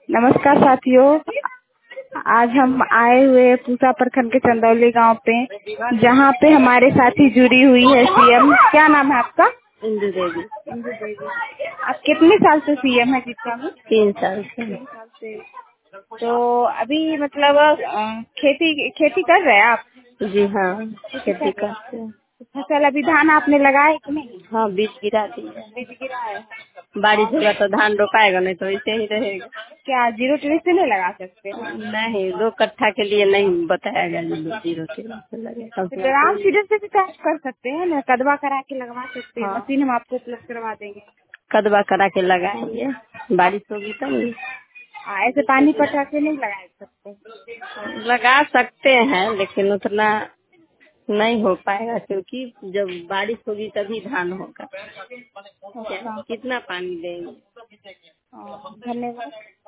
नमस्कार साथियों, आज हम आए हुए हैं पूसा प्रखंड के चंदौली गांव पे, जहां पे हमारे साथी जुड़ी हुई है सीएम। क्या नाम है आपका? इंदु देवी। इंदु देवी। आप कितने साल से सीएम है जीविका में? 3 साल से। 3 साल से। तो अभी मतलब खेती खेती कर रहे हैं आप? जी हाँ, खेती कर खेती रहे हैं। करते हैं। तो फसल अभी धान आपने लगाया कि नहीं? हाँ, बीज गिरा दिया है। बीज गिरा है। बारिश होगा तो धान रोपाएगा, नहीं तो ऐसे ही रहेगा। क्या जीरो टिल से नहीं लगा सकते? नहीं, 2 कट्ठा के लिए नहीं बताया गया, 0 से लगे। तो ग्राम सीडर से भी चार्ज कर सकते हैं ना, कदवा करा के लगवा सकते हैं। हाँ, मशीन हम आपको उपलब्ध करवा देंगे। कदवा करा के लगाएंगे, बारिश होगी तब नहीं। ऐसे पानी पटा के नहीं लगा सकते। लगा सकते हैं लेकिन उतना नहीं हो पाएगा, क्योंकि जब बारिश होगी तभी धान होगा। अच्छा, कितना पानी देंगे। धन्यवाद।